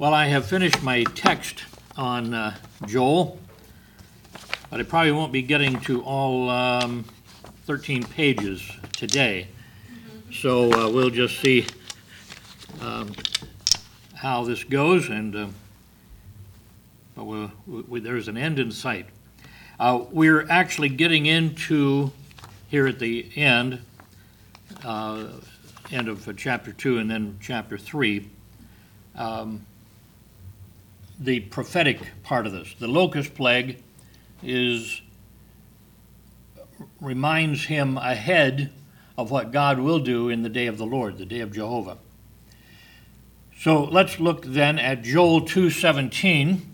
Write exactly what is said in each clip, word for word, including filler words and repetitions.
Well, I have finished my text on uh, Joel, but I probably won't be getting to all um, thirteen pages today. So uh, we'll just see um, how this goes, and uh, but we'll, we, there's an end in sight. Uh, we're actually getting into, here at the end, uh, end of uh, chapter two and then chapter three, um, the prophetic part of this. The locust plague is reminds him ahead of what God will do in the day of the Lord, the day of Jehovah. So let's look then at Joel two seventeen.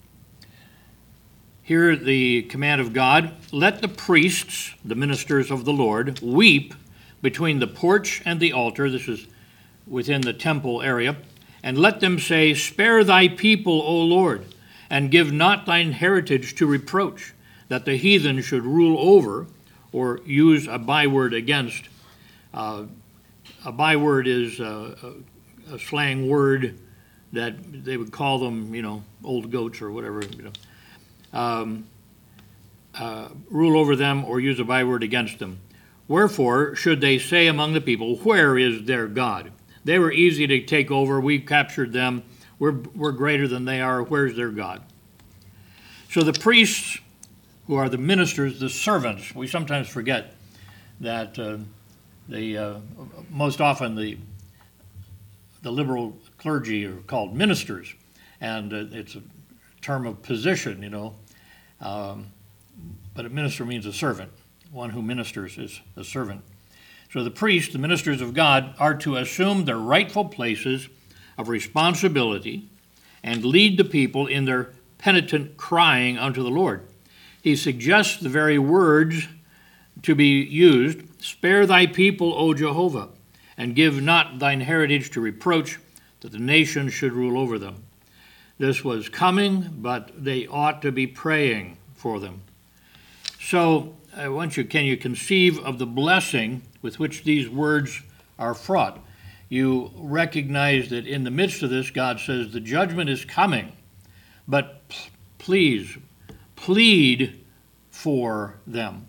Here the command of God, let the priests, the ministers of the Lord, weep between the porch and the altar. This is within the temple area. And let them say, spare thy people, O Lord, and give not thine heritage to reproach, that the heathen should rule over, or use a byword against. Uh, a byword is a, a, a slang word that they would call them, you know, old goats or whatever, you know. Um, uh, rule over them or use a byword against them. Wherefore should they say among the people, where is their God? They were easy to take over. We captured them. We're, we're greater than they are. Where's their God? So the priests, who are the ministers, the servants, we sometimes forget that uh, the uh, most often the the liberal clergy are called ministers, and uh, it's a term of position, you know. Um, but a minister means a servant. One who ministers is a servant. So the priests, the ministers of God, are to assume their rightful places of responsibility and lead the people in their penitent crying unto the Lord. He suggests the very words to be used, spare thy people, O Jehovah, and give not thine heritage to reproach, that the nation should rule over them. This was coming, but they ought to be praying for them. So I want you, can you conceive of the blessing with which these words are fraught? You recognize that in the midst of this, God says the judgment is coming, but p- please plead for them.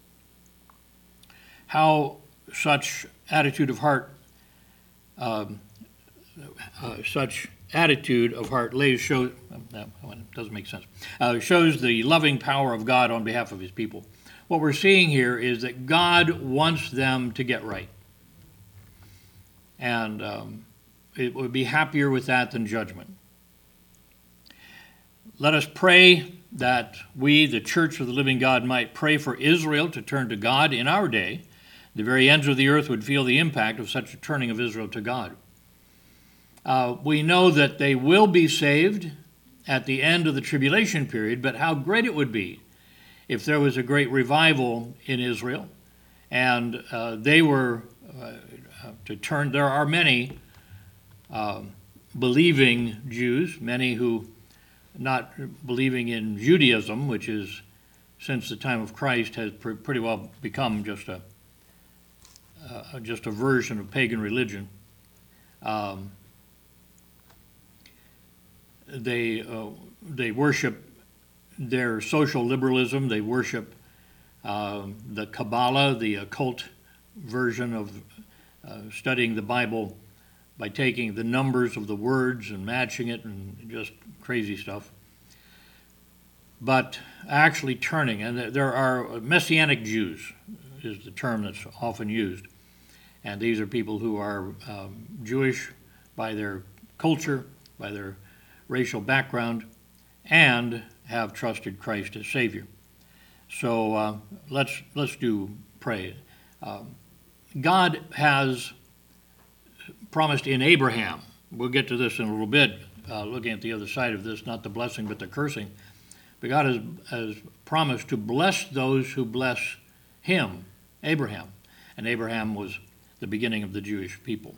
How such attitude of heart, um, uh, such attitude of heart lays shows, no, it doesn't make sense, uh, shows the loving power of God on behalf of his people. What we're seeing here is that God wants them to get right. And um, it would be happier with that than judgment. Let us pray that we, the Church of the Living God, might pray for Israel to turn to God in our day. The very ends of the earth would feel the impact of such a turning of Israel to God. Uh, we know that they will be saved at the end of the tribulation period, but how great it would be if there was a great revival in Israel, and uh, they were uh, to turn. There are many uh, believing Jews, many who not believing in Judaism, which is, since the time of Christ, has pr- pretty well become just a uh, just a version of pagan religion. Um, they uh, they worship their social liberalism. They worship uh, the Kabbalah, the occult version of uh, studying the Bible by taking the numbers of the words and matching it and just crazy stuff. But actually turning, and there are Messianic Jews is the term that's often used. And these are people who are um, Jewish by their culture, by their racial background, and have trusted Christ as Savior. So uh, let's let's do pray. Um, God has promised in Abraham, we'll get to this in a little bit, uh, looking at the other side of this, not the blessing but the cursing, but God has, has promised to bless those who bless him, Abraham. And Abraham was the beginning of the Jewish people.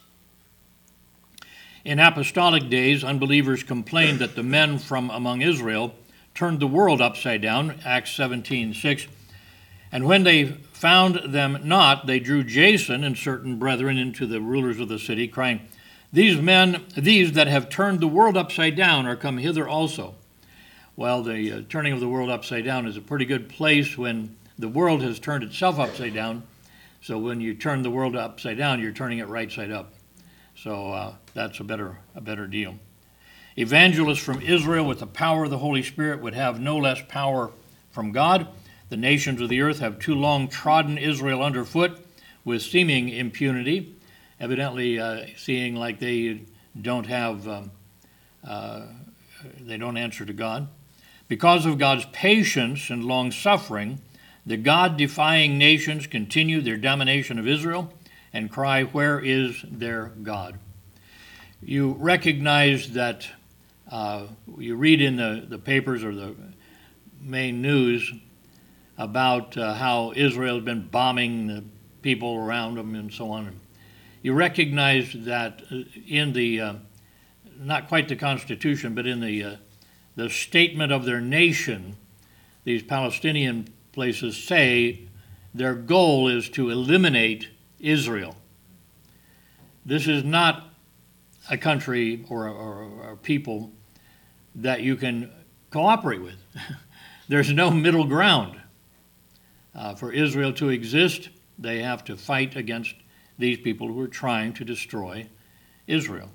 In apostolic days, unbelievers complained that the men from among Israel turned the world upside down, Acts seventeen six. And when they found them not, they drew Jason and certain brethren into the rulers of the city, crying, These men, these that have turned the world upside down, are come hither also. Well, the uh, turning of the world upside down is a pretty good place when the world has turned itself upside down. So when you turn the world upside down, you're turning it right side up. So uh, that's a better, a better deal. Evangelists from Israel with the power of the Holy Spirit would have no less power from God. The nations of the earth have too long trodden Israel underfoot with seeming impunity, evidently uh, seeing like they don't have, um, uh, they don't answer to God. Because of God's patience and long-suffering, the God-defying nations continue their domination of Israel and cry, "Where is their God?" You recognize that, uh, you read in the, the papers or the main news about uh, how Israel has been bombing the people around them and so on. You recognize that in the, uh, not quite the Constitution, but in the, uh, the statement of their nation, these Palestinian places say their goal is to eliminate Israel. This is not a country or, or, or people that you can cooperate with. There's no middle ground. Uh, for Israel to exist, they have to fight against these people who are trying to destroy Israel.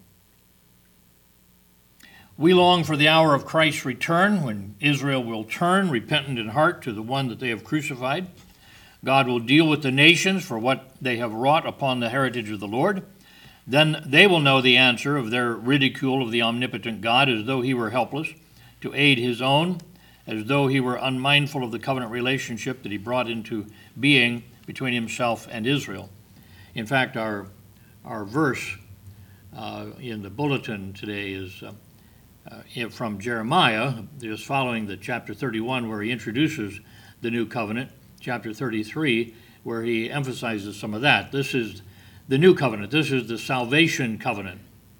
We long for the hour of Christ's return, when Israel will turn, repentant in heart, to the one that they have crucified. God will deal with the nations for what they have wrought upon the heritage of the Lord. Then they will know the answer of their ridicule of the omnipotent God, as though he were helpless to aid his own, as though he were unmindful of the covenant relationship that he brought into being between himself and Israel. In fact, our, our verse uh, in the bulletin today is uh, Uh, from Jeremiah, just following the chapter thirty-one, where he introduces the new covenant, chapter thirty-three, where he emphasizes some of that. This is the new covenant. This is the salvation covenant.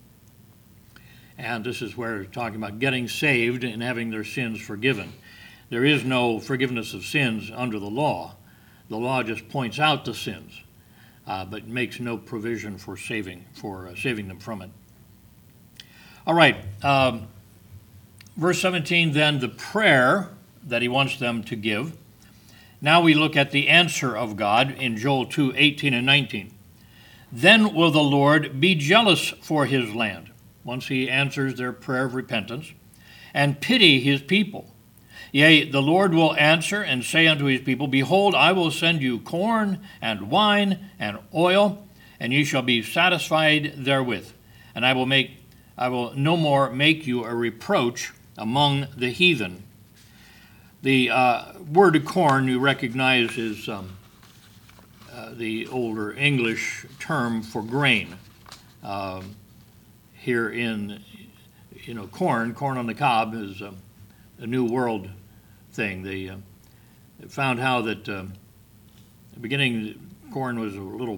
And this is where we're talking about getting saved and having their sins forgiven. There is no forgiveness of sins under the law. The law just points out the sins, uh, but makes no provision for saving, for uh, saving them from it. All right. Um, Verse seventeen, then, the prayer that he wants them to give. Now we look at the answer of God in Joel two, eighteen and nineteen. Then will the Lord be jealous for his land, once he answers their prayer of repentance, and pity his people. Yea, the Lord will answer and say unto his people, Behold, I will send you corn and wine and oil, and ye shall be satisfied therewith. And I will make I will no more make you a reproach among the heathen. The uh, word corn you recognize is um, uh, the older English term for grain. Um, here in, you know, corn, corn on the cob is um, a new world thing. They, uh, they found how that uh, the beginning corn was a little,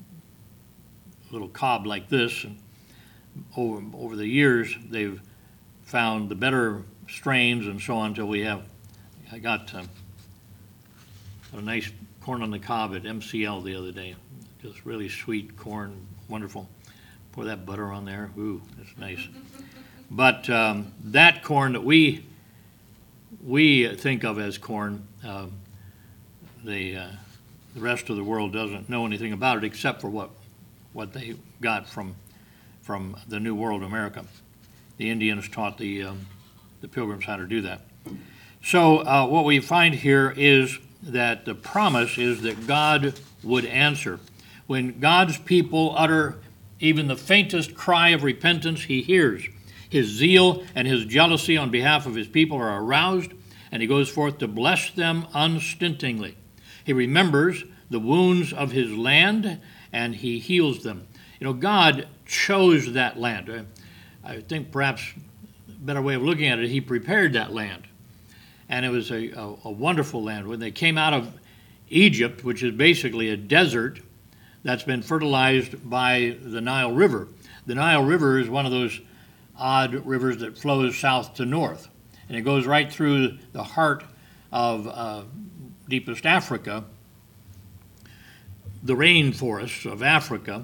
little cob like this, and over, over the years they've found the better strains and so on until we have, I got uh, a nice corn on the cob at M C L the other day. Just really sweet corn, wonderful. Pour that butter on there, ooh, that's nice. But um, that corn that we we think of as corn, uh, the uh, the rest of the world doesn't know anything about it except for what what they got from from the New World America. The Indians taught the um, the Pilgrims how to do that. So uh, what we find here is that the promise is that God would answer. When God's people utter even the faintest cry of repentance, he hears. His zeal and his jealousy on behalf of his people are aroused, and he goes forth to bless them unstintingly. He remembers the wounds of his land, and he heals them. You know, God chose that land. I think perhaps a better way of looking at it, he prepared that land. And it was a, a, a wonderful land. When they came out of Egypt, which is basically a desert that's been fertilized by the Nile River. The Nile River is one of those odd rivers that flows south to north. And it goes right through the heart of uh, deepest Africa, the rainforests of Africa,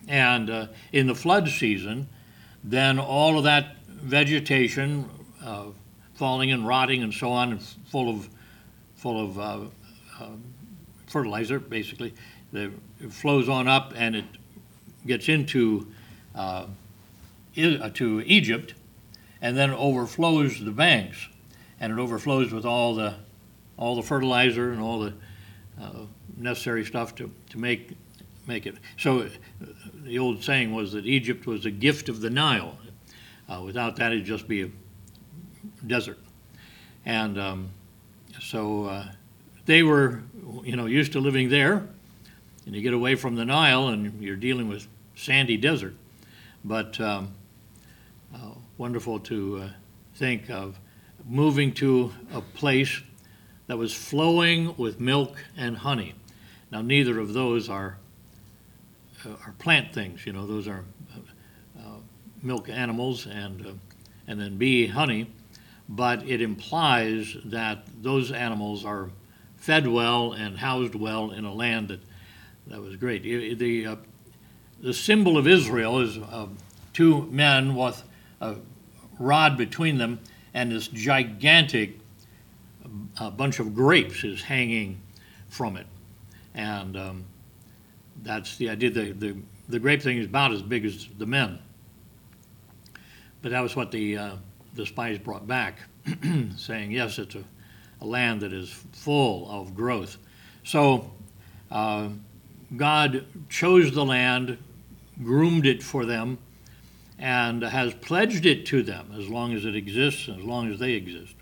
And uh, in the flood season, then all of that vegetation uh, falling and rotting and so on, full of full of uh, uh, fertilizer, basically, the, it flows on up and it gets into uh, I- to Egypt, and then overflows the banks, and it overflows with all the all the fertilizer and all the uh, necessary stuff to, to make make it. So uh, the old saying was that Egypt was a gift of the Nile. Uh, without that, it'd just be a desert. And um, so uh, they were, you know, used to living there. And you get away from the Nile, and you're dealing with sandy desert. But um, uh, wonderful to uh, think of moving to a place that was flowing with milk and honey. Now, neither of those are uh, are plant things. You know, those are uh, uh, milk animals, and uh, and then bee honey. But it implies that those animals are fed well and housed well in a land that that was great. The uh, the symbol of Israel is uh, two men with a rod between them, and this gigantic uh, bunch of grapes is hanging from it. And um, that's the idea. The, the, the grape thing is about as big as the men. But that was what the, uh, the spies brought back, saying, yes, it's a, a land that is full of growth. So uh, God chose the land, groomed it for them, and has pledged it to them as long as it exists, as long as they exist.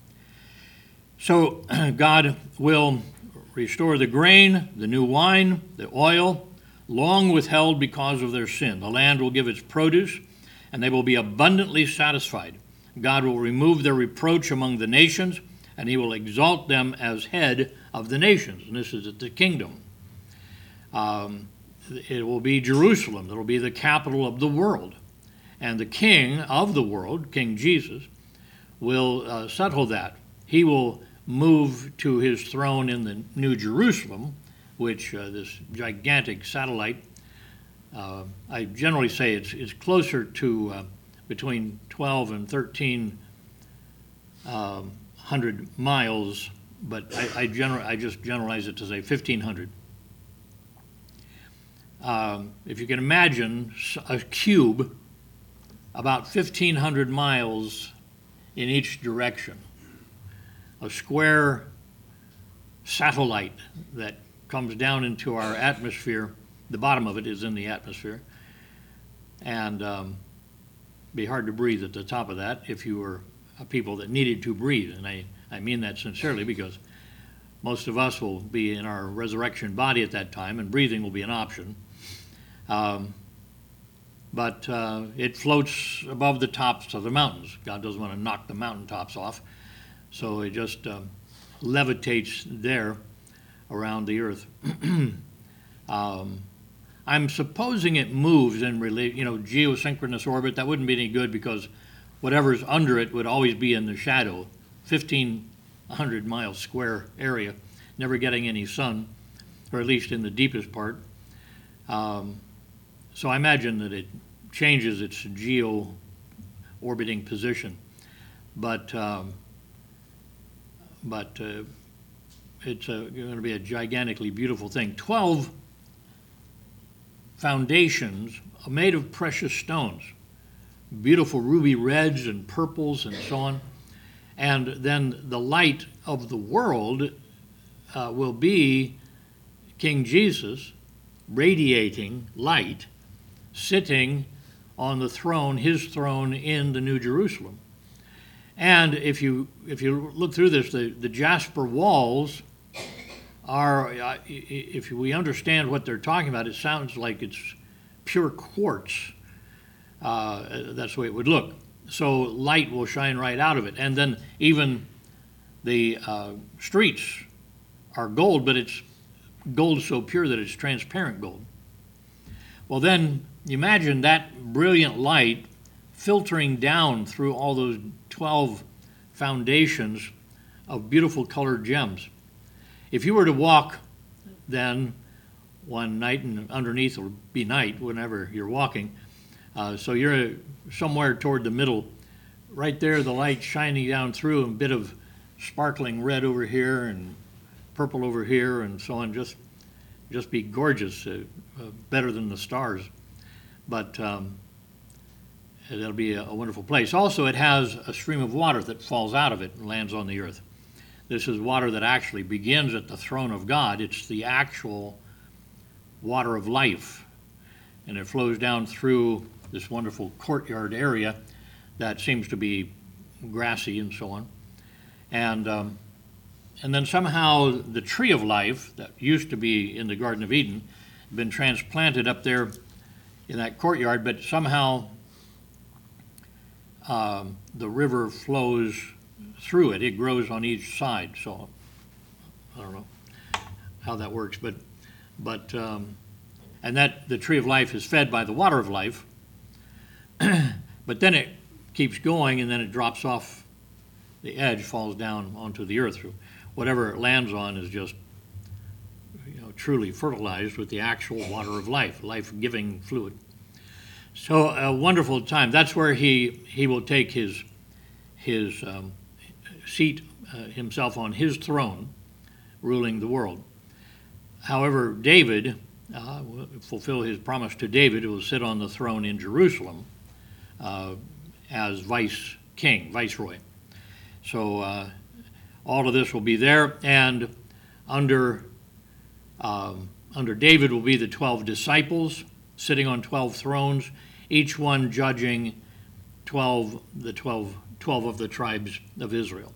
So God will restore the grain, the new wine, the oil, long withheld because of their sin. The land will give its produce, and they will be abundantly satisfied. God will remove their reproach among the nations, and he will exalt them as head of the nations. And this is the kingdom. Um, it will be Jerusalem. It will be the capital of the world. And the king of the world, King Jesus, will uh, settle that. He will move to his throne in the New Jerusalem, which uh, this gigantic satellite, uh, I generally say it's, it's closer to uh, between twelve and thirteen um, hundred miles, but I, I, gener- I just generalize it to say fifteen hundred. Um, if you can imagine a cube about fifteen hundred miles in each direction, a square satellite that comes down into our atmosphere. The bottom of it is in the atmosphere, and um, be hard to breathe at the top of that if you were a people that needed to breathe. And I, I mean that sincerely, because most of us will be in our resurrection body at that time, and breathing will be an option. Um, but uh, it floats above the tops of the mountains. God doesn't want to knock the mountaintops off, so it just um, levitates there around the earth. um, I'm supposing it moves in, rela- you know, geosynchronous orbit. That wouldn't be any good, because whatever's under it would always be in the shadow. fifteen hundred mile square area, never getting any sun, or at least in the deepest part. Um, so I imagine that it changes its geo-orbiting position. But um, but uh, it's going to be a gigantically beautiful thing. Twelve foundations are made of precious stones, beautiful ruby reds and purples and so on. And then the light of the world uh, will be King Jesus, radiating light, sitting on the throne, his throne in the New Jerusalem. And if you if you look through this, the, the jasper walls are, uh, if we understand what they're talking about, it sounds like it's pure quartz. Uh, that's the way it would look. So light will shine right out of it. And then even the uh, streets are gold, but it's gold so pure that it's transparent gold. Well, then imagine that brilliant light filtering down through all those twelve foundations of beautiful colored gems. If you were to walk then one night, and underneath will be night whenever you're walking. Uh, so you're somewhere toward the middle. Right there, the light shining down through, a bit of sparkling red over here and purple over here and so on. Just just be gorgeous, uh, uh, better than the stars. But um, it'll be a, a wonderful place. Also, it has a stream of water that falls out of it and lands on the earth. This is water that actually begins at the throne of God. It's the actual water of life. And it flows down through this wonderful courtyard area that seems to be grassy and so on. And um, and then somehow the tree of life that used to be in the Garden of Eden had been transplanted up there in that courtyard, but somehow um, the river flows through it. It grows on each side. So I don't know how that works, but but um, and that the tree of life is fed by the water of life, but then it keeps going, and then it drops off the edge, falls down onto the earth. Whatever it lands on is just, you know, truly fertilized with the actual water of life, life-giving fluid. So a wonderful time. That's where he he will take his his um, seat uh, himself on his throne, ruling the world. However, David uh, will fulfill his promise to David, who will sit on the throne in Jerusalem uh, as vice king, viceroy. So uh, all of this will be there, and under um, under David will be the twelve disciples sitting on twelve thrones, each one judging twelve the twelve, twelve of the tribes of Israel.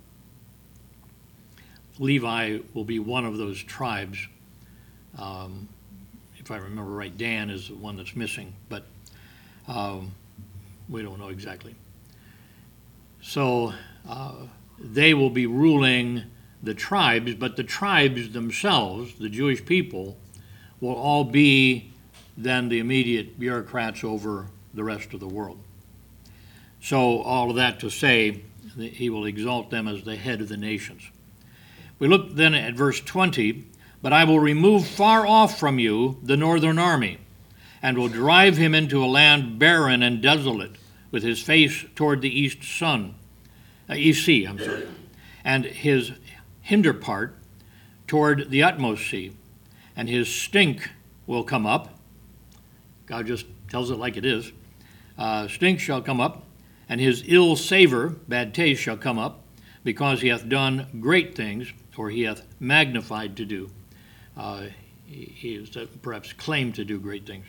Levi will be one of those tribes. Um, if I remember right, Dan is the one that's missing, but um, we don't know exactly. So uh, they will be ruling the tribes, but the tribes themselves, the Jewish people, will all be then the immediate bureaucrats over the rest of the world. So all of that to say that he will exalt them as the head of the nations. We look then at verse twenty, but I will remove far off from you the northern army, and will drive him into a land barren and desolate, with his face toward the east sun, uh, east sea, I'm sorry, and his hinder part toward the utmost sea, and his stink will come up. God just tells it like it is. Uh, stink shall come up, and his ill savor, bad taste, shall come up, because he hath done great things, or he hath magnified to do. Uh, he, he is uh, perhaps claimed to do great things.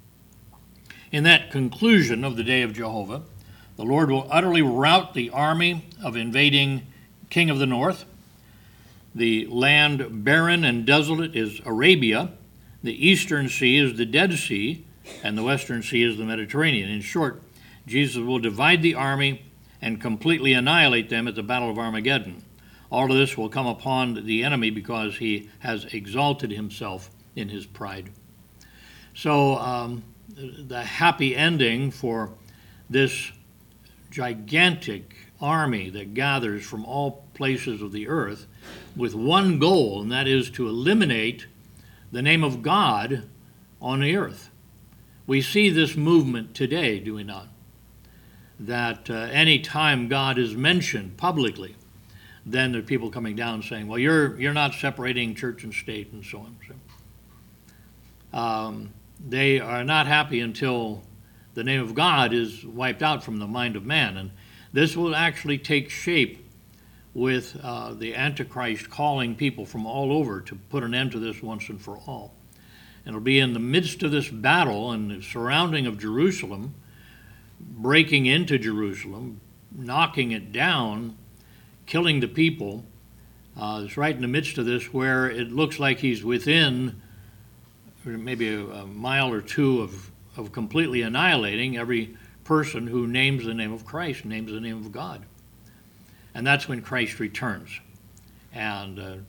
In that conclusion of the day of Jehovah, the Lord will utterly rout the army of invading king of the north. The land barren and desolate is Arabia. The eastern sea is the Dead Sea, and the western sea is the Mediterranean. In short, Jesus will divide the army and completely annihilate them at the Battle of Armageddon. All of this will come upon the enemy because he has exalted himself in his pride. So um, the happy ending for this gigantic army that gathers from all places of the earth with one goal, and that is to eliminate the name of God on the earth. We see this movement today, do we not? That uh, any time God is mentioned publicly, then there are people coming down saying, well, you're you're not separating church and state and so on. So, um, they are not happy until the name of God is wiped out from the mind of man. And this will actually take shape with uh, the Antichrist calling people from all over to put an end to this once and for all. And it'll be in the midst of this battle and the surrounding of Jerusalem, breaking into Jerusalem, knocking it down, killing the people. Uh, it's right in the midst of this where it looks like he's within maybe a, a mile or two of, of completely annihilating every person who names the name of Christ, names the name of God. And that's when Christ returns. And uh,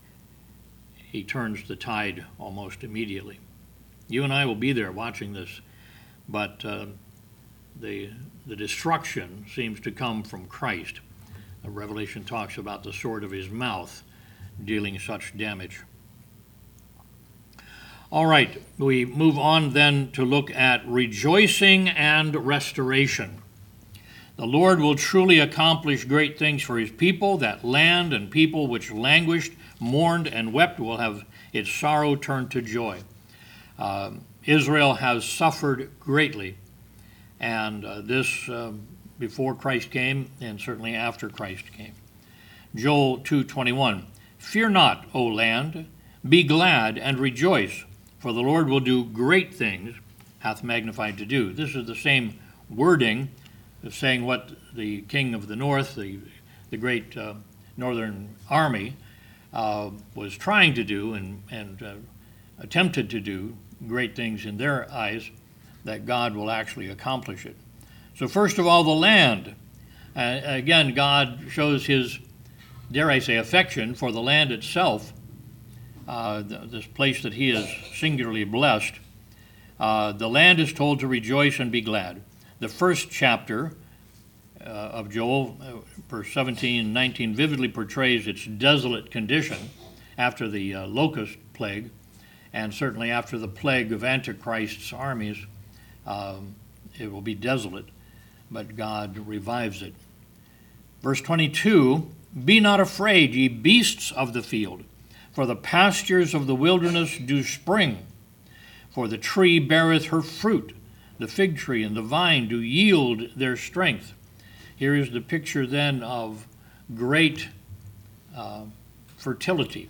he turns the tide almost immediately. You and I will be there watching this, but uh, the, the destruction seems to come from Christ. The Revelation talks about the sword of his mouth dealing such damage. All right, we move on then to look at rejoicing and restoration. The Lord will truly accomplish great things for his people. That land and people which languished, mourned, and wept will have its sorrow turned to joy. Uh, Israel has suffered greatly, and uh, this uh, before Christ came, and certainly after Christ came. Joel two twenty-one, fear not, O land, be glad and rejoice, for the Lord will do great things, hath magnified to do. This is the same wording of saying what the king of the north, the, the great uh, northern army, uh, was trying to do and, and uh, attempted to do great things in their eyes, that God will actually accomplish it. So first of all, the land. Uh, again, God shows his, dare I say, affection for the land itself, uh, th- this place that he has singularly blessed. Uh, the land is told to rejoice and be glad. The first chapter uh, of Joel, uh, verse seventeen and nineteen, vividly portrays its desolate condition after the uh, locust plague, and certainly after the plague of Antichrist's armies. Um, it will be desolate, but God revives it. Verse twenty-two, be not afraid, ye beasts of the field, for the pastures of the wilderness do spring. For the tree beareth her fruit, the fig tree and the vine do yield their strength. Here is the picture then of great uh, fertility.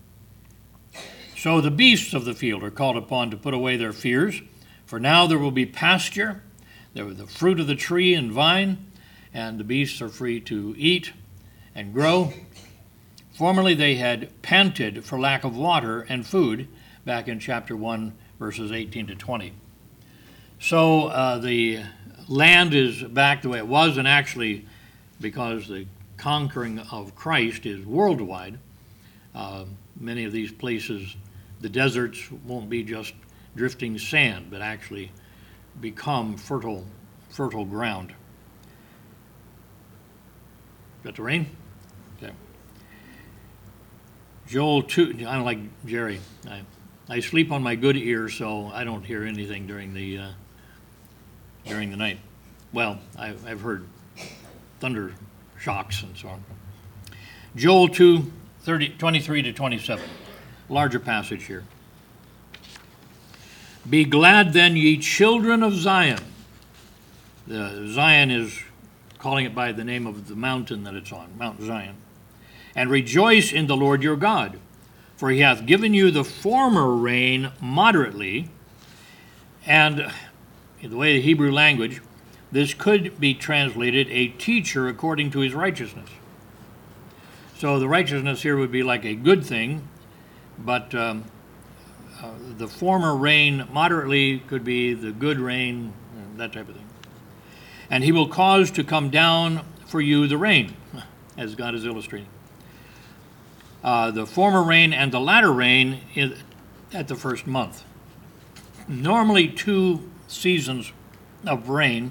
So the beasts of the field are called upon to put away their fears, for now there will be pasture, there will be the fruit of the tree and vine, and the beasts are free to eat and grow. Formerly they had panted for lack of water and food, back in chapter one, verses eighteen to twenty. So uh, the land is back the way it was, and actually, because the conquering of Christ is worldwide, uh, many of these places, the deserts won't be just drifting sand, but actually become fertile, fertile ground. Got the rain? Okay. Joel two, I'm like Jerry. I, I sleep on my good ear, so I don't hear anything during the uh, during the night. Well, I, I've heard thunder shocks and so on. Joel two, thirty, twenty-three to twenty-seven. Larger passage here. Be glad then, ye children of Zion. The Zion is calling it by the name of the mountain that it's on, Mount Zion. And rejoice in the Lord your God, for he hath given you the former rain moderately. And in the way of the Hebrew language, this could be translated a teacher according to his righteousness. So the righteousness here would be like a good thing, but um, uh, the former rain moderately could be the good rain, that type of thing. And he will cause to come down for you the rain, as God is illustrating. Uh, the former rain and the latter rain in, at the first month. Normally two seasons of rain.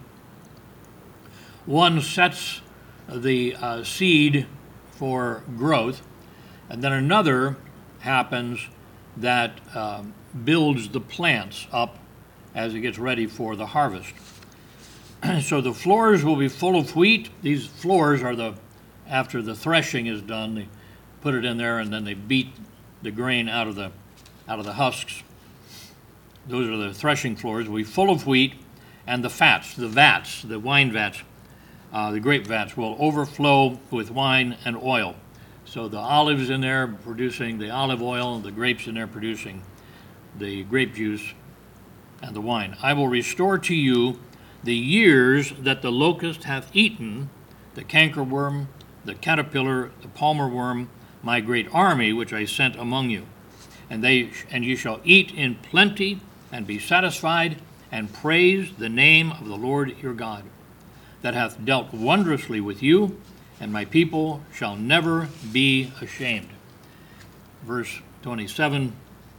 One sets the uh, seed for growth, and then another happens that um, builds the plants up as it gets ready for the harvest. So the floors will be full of wheat. These floors are the, after the threshing is done, they put it in there and then they beat the grain out of the out of the husks. Those are the threshing floors. Will be full of wheat, and the fats, the vats, the wine vats, uh, the grape vats will overflow with wine and oil. So the olives in there producing the olive oil, and the grapes in there producing the grape juice and the wine. I will restore to you the years that the locust hath eaten, the cankerworm, the caterpillar, the palmer worm, my great army which I sent among you. And they and you shall eat in plenty and be satisfied, and praise the name of the Lord your God, that hath dealt wondrously with you, and my people shall never be ashamed. Verse twenty-seven,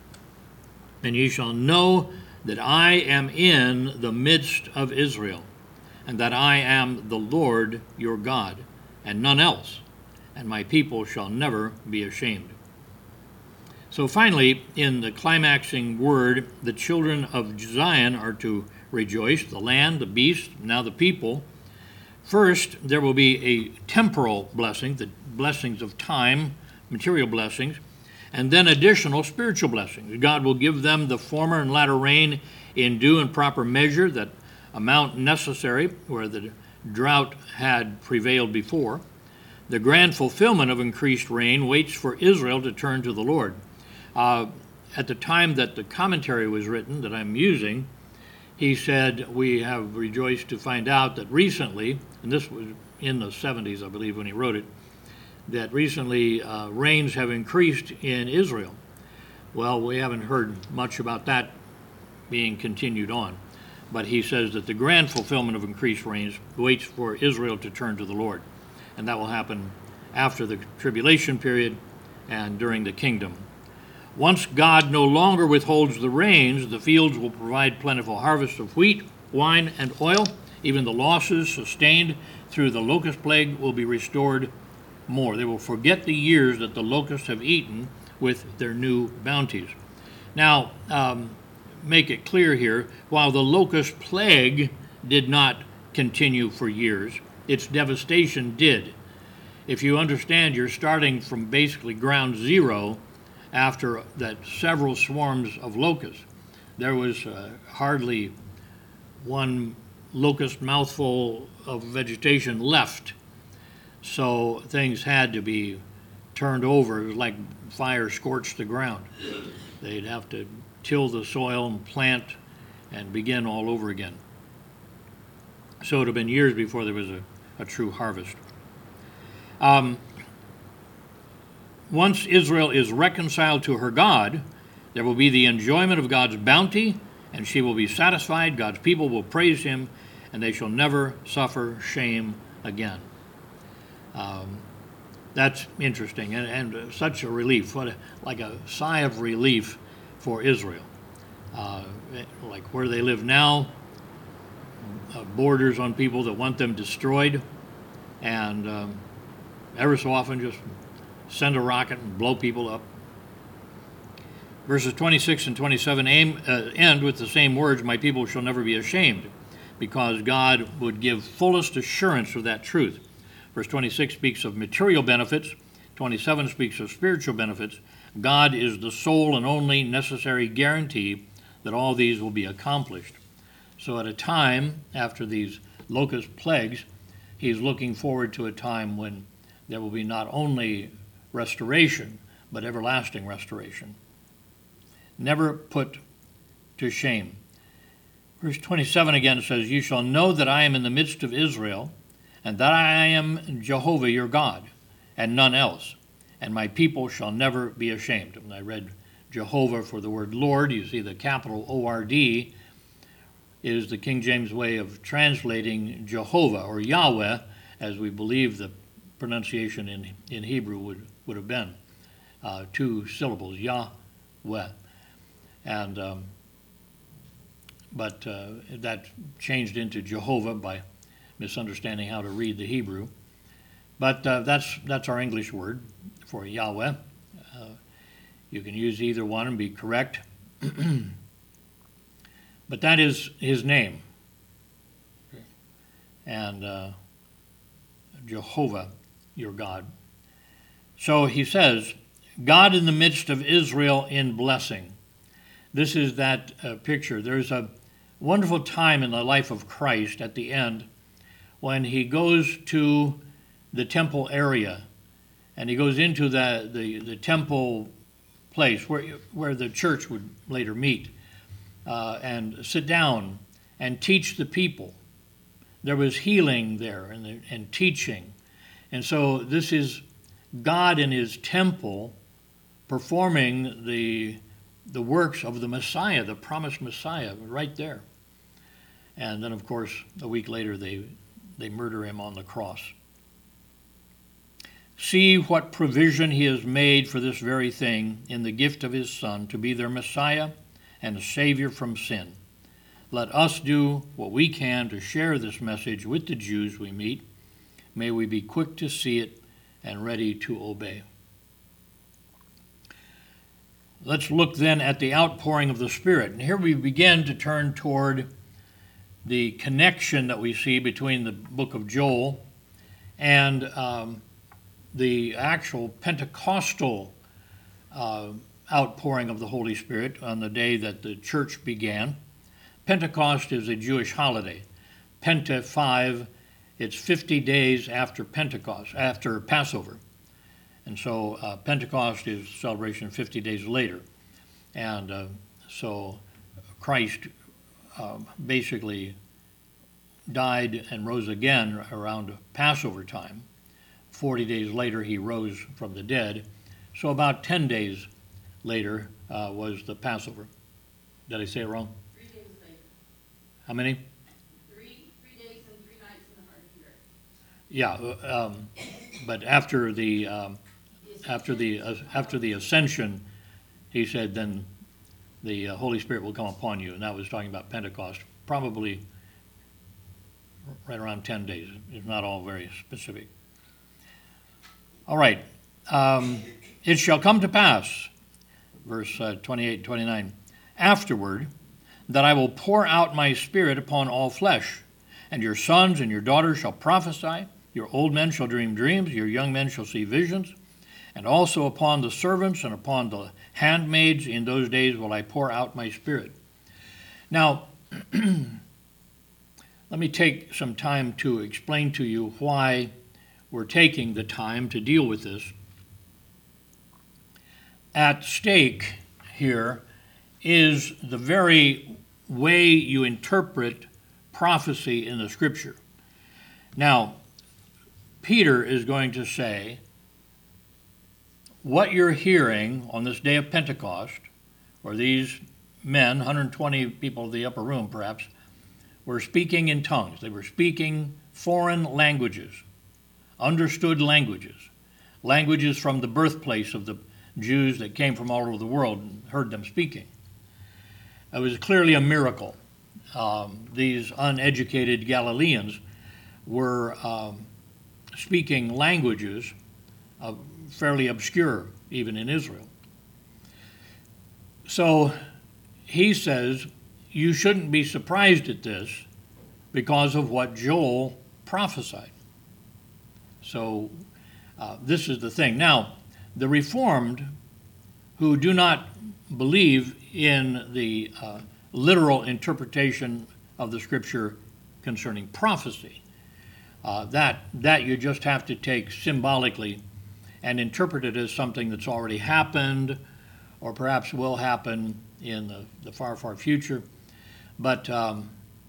and ye shall know that I am in the midst of Israel, and that I am the Lord your God, and none else, and my people shall never be ashamed. So finally, in the climaxing word, the children of Zion are to rejoice, the land, the beast, now the people. First, there will be a temporal blessing, the blessings of time, material blessings, and then additional spiritual blessings. God will give them the former and latter rain in due and proper measure, that amount necessary where the drought had prevailed before. The grand fulfillment of increased rain waits for Israel to turn to the Lord. Uh, at the time that the commentary was written that I'm using, he said, we have rejoiced to find out that recently, and this was in the seventies, I believe, when he wrote it, that recently uh, rains have increased in Israel. Well, we haven't heard much about that being continued on. But he says that the grand fulfillment of increased rains waits for Israel to turn to the Lord. And that will happen after the tribulation period and during the kingdom. Once God no longer withholds the rains, the fields will provide plentiful harvests of wheat, wine, and oil. Even the losses sustained through the locust plague will be restored more. They will forget the years that the locusts have eaten with their new bounties. Now, um, make it clear here, while the locust plague did not continue for years, its devastation did. If you understand, you're starting from basically ground zero after that several swarms of locusts. There was uh, hardly one locust mouthful of vegetation left. So things had to be turned over. It was like fire scorched the ground. They'd have to till the soil and plant and begin all over again. So it would have been years before there was a, a true harvest. Um, once Israel is reconciled to her God, there will be the enjoyment of God's bounty, and she will be satisfied. God's people will praise him, and they shall never suffer shame again. Um, that's interesting, and, and uh, such a relief, what a, like a sigh of relief for Israel. Uh, like where they live now, uh, borders on people that want them destroyed, and um, ever so often just send a rocket and blow people up. Verses twenty-six and twenty-seven aim, uh, end with the same words, my people shall never be ashamed, because God would give fullest assurance of that truth. Verse twenty-six speaks of material benefits. twenty-seven speaks of spiritual benefits. God is the sole and only necessary guarantee that all these will be accomplished. So at a time after these locust plagues, he's looking forward to a time when there will be not only restoration, but everlasting restoration. Never put to shame. Verse twenty-seven again says, you shall know that I am in the midst of Israel, and that I am Jehovah your God, and none else, and my people shall never be ashamed. When I read Jehovah for the word Lord, you see the capital O R D is the King James way of translating Jehovah, or Yahweh, as we believe the pronunciation in, in Hebrew would, would have been. Uh, two syllables, Yahweh. And um, but uh, that changed into Jehovah by misunderstanding how to read the Hebrew. But uh, that's that's our English word for Yahweh. Uh, you can use either one and be correct. But that is his name. And uh, Jehovah, your God. So he says, God in the midst of Israel in blessing. This is that uh, picture. There's a wonderful time in the life of Christ at the end when he goes to the temple area, and he goes into the, the, the temple place where, where the church would later meet, uh, and sit down and teach the people. There was healing there and, and teaching. And so this is God in his temple performing the, the works of the Messiah, the promised Messiah, right there. And then, of course, a week later, they, they murder him on the cross. See what provision he has made for this very thing in the gift of his Son, to be their Messiah and a Savior from sin. Let us do what we can to share this message with the Jews we meet. May we be quick to see it and ready to obey. let's look then at the outpouring of the Spirit. And here we begin to turn toward the connection that we see between the book of Joel and um, the actual Pentecostal uh, outpouring of the Holy Spirit on the day that the church began. Pentecost is a Jewish holiday. Penta five, it's fifty days after Pentecost, after Passover. And so uh, Pentecost is celebration fifty days later. And uh, so Christ uh, basically died and rose again around Passover time. forty days later, he rose from the dead. So about ten days later uh, was the Passover. Did I say it wrong? Three days later. How many? Three, three days and three nights in the heart of the earth. Yeah, uh, um, but after the um, after the uh, after the ascension, he said, then the uh, Holy Spirit will come upon you, and that was talking about Pentecost, probably right around ten days. It's not all very specific. All right, um, it shall come to pass, verse uh, twenty-eight and twenty-nine, afterward, that I will pour out my Spirit upon all flesh, and your sons and your daughters shall prophesy, your old men shall dream dreams, your young men shall see visions, and also upon the servants and upon the handmaids in those days will I pour out my Spirit. Now, let me take some time to explain to you why we're taking the time to deal with this. At stake here is the very way you interpret prophecy in the Scripture. Now, Peter is going to say, what you're hearing on this day of Pentecost, or these men, one hundred twenty people of the upper room perhaps, were speaking in tongues. They were speaking foreign languages, understood languages, languages from the birthplace of the Jews that came from all over the world and heard them speaking. It was clearly a miracle. Um, these uneducated Galileans were um, speaking languages uh, fairly obscure, even in Israel. So he says, you shouldn't be surprised at this because of what Joel prophesied. So uh, this is the thing. Now, the Reformed, who do not believe in the uh, literal interpretation of the Scripture concerning prophecy, uh, that, that you just have to take symbolically and interpret it as something that's already happened or perhaps will happen in the, the far, far future. But um,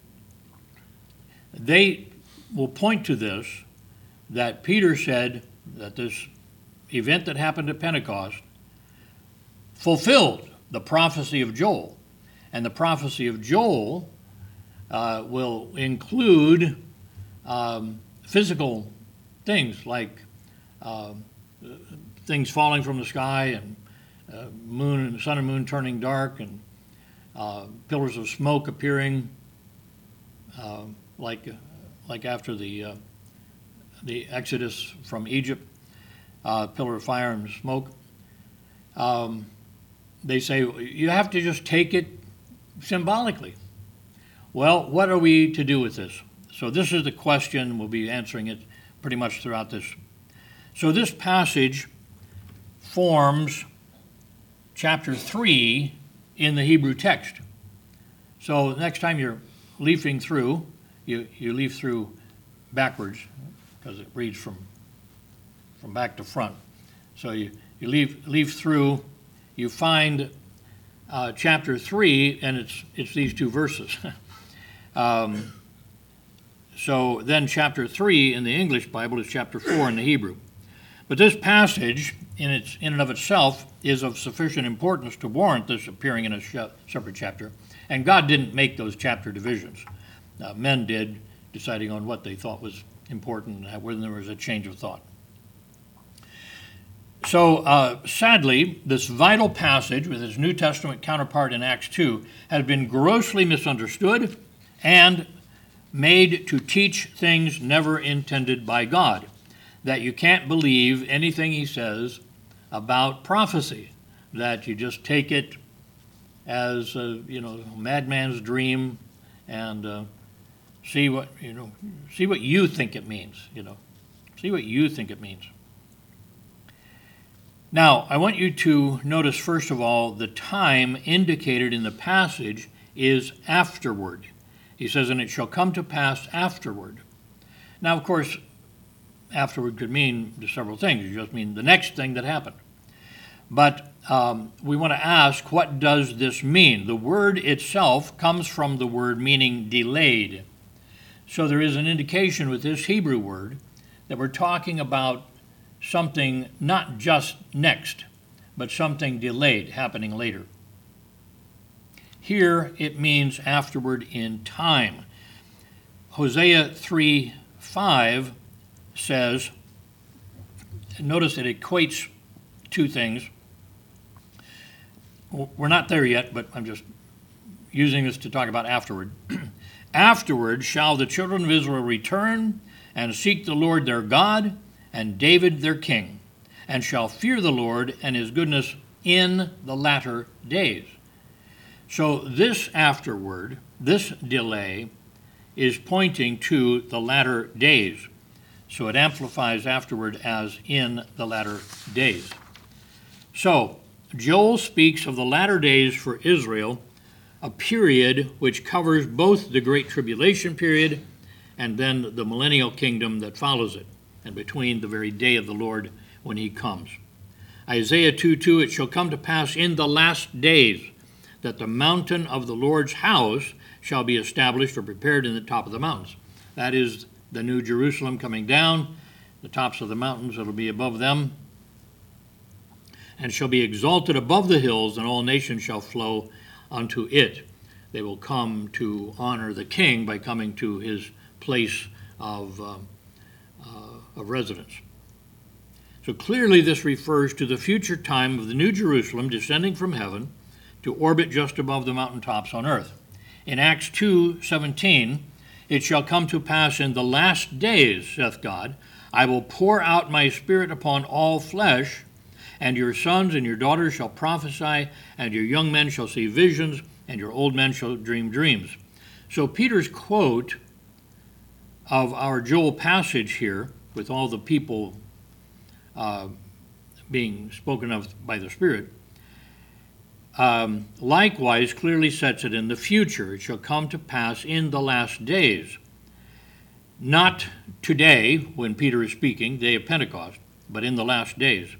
they will point to this, that Peter said that this event that happened at Pentecost fulfilled the prophecy of Joel. And the prophecy of Joel uh, will include um, physical things like uh, things falling from the sky and uh, moon and sun and moon turning dark and uh, pillars of smoke appearing uh, like like after the uh, the Exodus from Egypt, uh, pillar of fire and smoke. Um, they say you have to just take it symbolically. Well, what are we to do with this? So this is the question. We'll be answering it pretty much throughout this. So this passage forms chapter three in the Hebrew text. So next time you're leafing through, you, you leaf through backwards because it reads from from back to front. So you, you leaf, leaf through, you find uh, chapter three, and it's it's these two verses. um, so then chapter three in the English Bible is chapter four in the Hebrew. But this passage in its in and of itself is of sufficient importance to warrant this appearing in a sh- separate chapter. And God didn't make those chapter divisions. Uh, men did, deciding on what they thought was important and when there was a change of thought. So uh, sadly, this vital passage with its New Testament counterpart in Acts two has been grossly misunderstood and made to teach things never intended by God. That you can't believe anything he says about prophecy. that you just take it as a, you know, a madman's dream and uh, see what, you know, see what you think it means, you know. See what you think it means. Now, I want you to notice, first of all, the time indicated in the passage is afterward. He says, and it shall come to pass afterward. Now, of course, afterward could mean several things. It just mean the next thing that happened. But um, we want to ask, what does this mean? The word itself comes from the word meaning delayed. So there is an indication with this Hebrew word that we're talking about something not just next, but something delayed, happening later. Here it means afterward in time. Hosea three five says, notice it equates two things. We're not there yet, but I'm just using this to talk about afterward. Afterward shall the children of Israel return and seek the Lord their God and David their king, and shall fear the Lord and his goodness in the latter days. So this afterward, this delay, is pointing to the latter days. So it amplifies afterward as in the latter days. So Joel speaks of the latter days for Israel, a period which covers both the Great Tribulation period and then the millennial kingdom that follows it, and between the very day of the Lord when he comes. Isaiah two two, it shall come to pass in the last days that the mountain of the Lord's house shall be established or prepared in the top of the mountains. That is the new Jerusalem coming down, the tops of the mountains, it'll be above them, and shall be exalted above the hills, and all nations shall flow unto it. They will come to honor the king by coming to his place of, uh, uh, of residence. So clearly this refers to the future time of the New Jerusalem descending from heaven to orbit just above the mountaintops on earth. In Acts two seventeen, it shall come to pass in the last days, saith God, I will pour out my spirit upon all flesh, and your sons and your daughters shall prophesy, and your young men shall see visions, and your old men shall dream dreams. So Peter's quote of our Joel passage here, with all the people uh, being spoken of by the Spirit, um, likewise clearly sets it in the future. It shall come to pass in the last days. Not today, when Peter is speaking, day of Pentecost, but in the last days.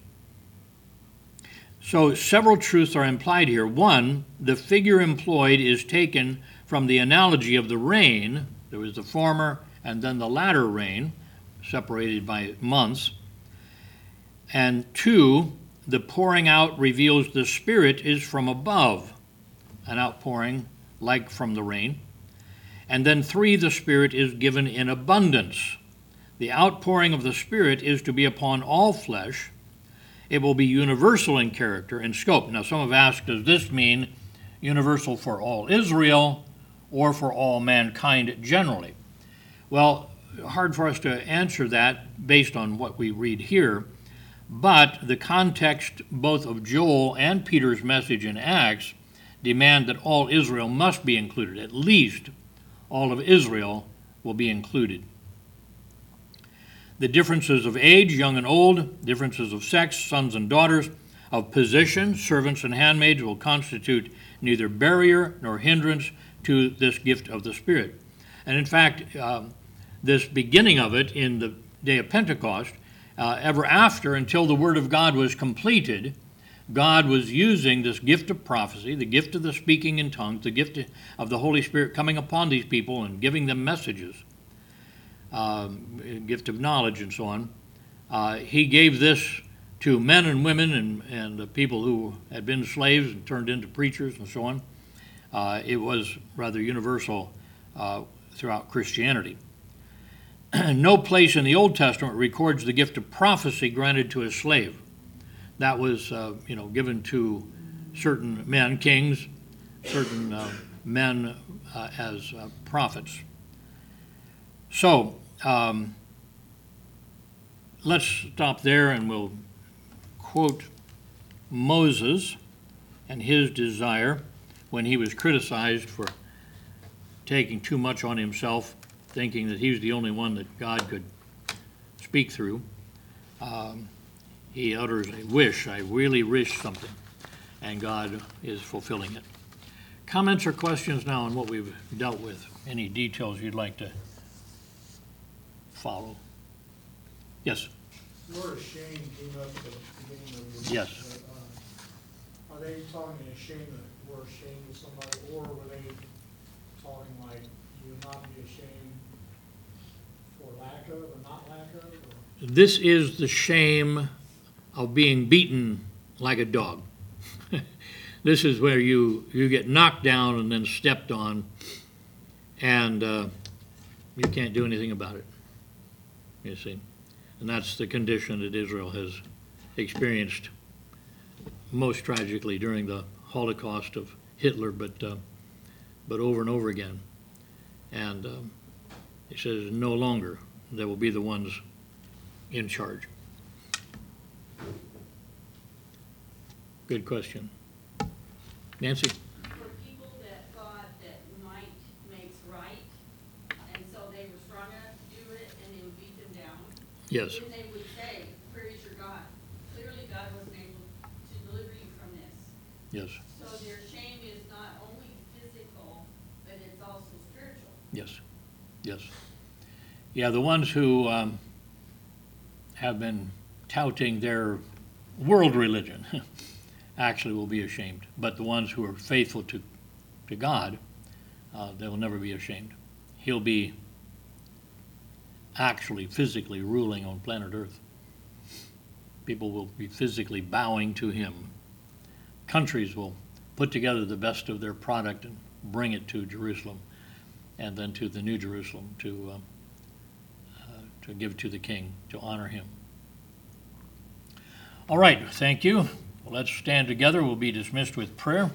So several truths are implied here. One, the figure employed is taken from the analogy of the rain. There was the former and then the latter rain, separated by months. And two, the pouring out reveals the Spirit is from above, an outpouring like from the rain. And then three, the Spirit is given in abundance. The outpouring of the Spirit is to be upon all flesh. It will be universal in character and scope. Now, some have asked, does this mean universal for all Israel or for all mankind generally? Well, hard for us to answer that based on what we read here, but the context both of Joel and Peter's message in Acts demand that all Israel must be included. At least all of Israel will be included. The differences of age, young and old, differences of sex, sons and daughters, of position, servants and handmaids, will constitute neither barrier nor hindrance to this gift of the Spirit. And in fact, um, this beginning of it in the day of Pentecost, uh, ever after, until the Word of God was completed, God was using this gift of prophecy, the gift of the speaking in tongues, the gift of the Holy Spirit coming upon these people and giving them messages, um, gift of knowledge and so on. Uh, he gave this to men and women and, and uh, people who had been slaves and turned into preachers and so on. Uh, it was rather universal uh, throughout Christianity. No place in the Old Testament records the gift of prophecy granted to a slave. That was, uh, you know, given to certain men, kings, certain uh, men uh, as uh, prophets. So, um, let's stop there and we'll quote Moses and his desire when he was criticized for taking too much on himself, thinking that he was the only one that God could speak through. Um, he utters a wish, I really wish something, and God is fulfilling it. Comments or questions now on what we've dealt with? Any details you'd like to follow? Yes? The word ashamed came up at the beginning of your. Yes. But, uh, Are they talking ashamed that we're ashamed of somebody, or were they talking like you would not be ashamed for lack of, or not lack of? Or? This is the shame of being beaten like a dog. This is where you, you get knocked down and then stepped on, and uh, you can't do anything about it, you see. And that's the condition that Israel has experienced most tragically during the Holocaust of Hitler, but uh, but over and over again. And um, he says, no longer they will be the ones in charge. Good question. Nancy? For people that thought that might makes right, and so they were strong enough to do it, and they would beat them down. Yes. Then they would say, where is your God? Clearly God wasn't able to deliver you from this. Yes. So their shame is not only physical, but it's also spiritual. Yes. Yes. Yeah, the ones who um, have been touting their world religion actually will be ashamed. But the ones who are faithful to, to God, uh, they will never be ashamed. He'll be actually physically ruling on planet Earth. People will be physically bowing to him. Countries will put together the best of their product and bring it to Jerusalem, and then to the New Jerusalem to uh, uh, to give to the King, to honor him. All right, thank you. Well, let's stand together. We'll be dismissed with prayer.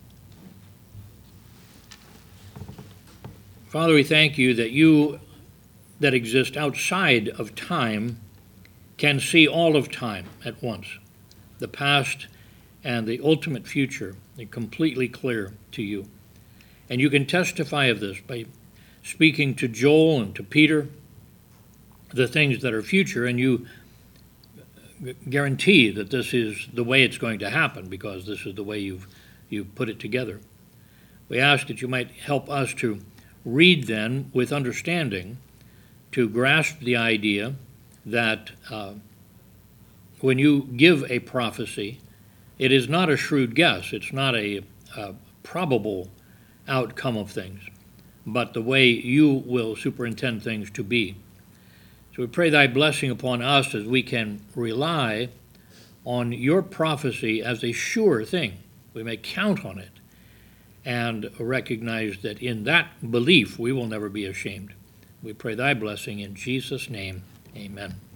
Father, we thank you that you that exist outside of time can see all of time at once, the past and the ultimate future, are completely clear to you. And you can testify of this by speaking to Joel and to Peter the things that are future, and you guarantee that this is the way it's going to happen because this is the way you've, you've put it together. We ask that you might help us to read then with understanding, to grasp the idea that uh, when you give a prophecy, it is not a shrewd guess, it's not a, a probable outcome of things, but the way you will superintend things to be. So we pray thy blessing upon us as we can rely on your prophecy as a sure thing. We may count on it and recognize that in that belief we will never be ashamed. We pray thy blessing in Jesus' name. Amen.